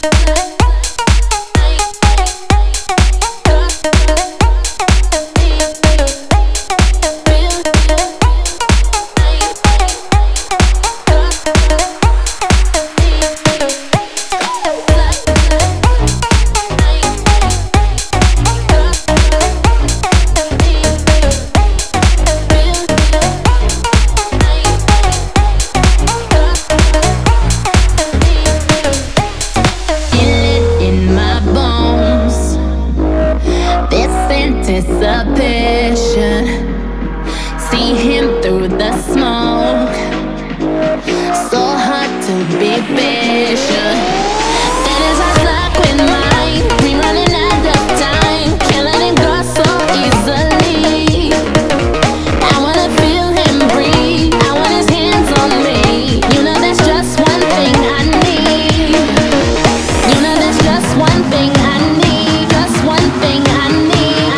Anticipation, see him through the smoke. So hard to be patient. That is our luck with mine. We running out of time. Can't let him go so easily. I wanna feel him breathe. I want his hands on me. You know there's just one thing I need. You know there's just one thing I need. Just one thing I need.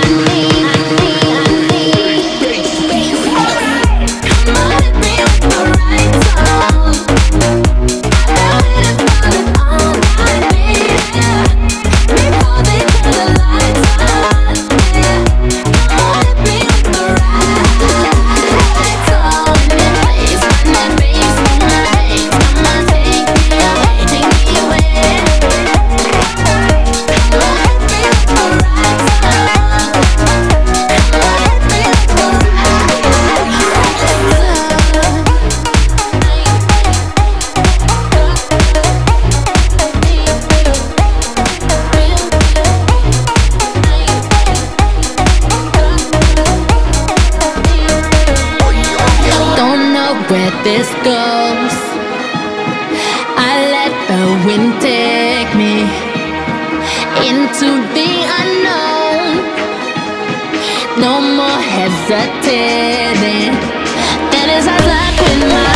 Where this goes, I let the wind take me into the unknown. No more hesitating. That is our luck with my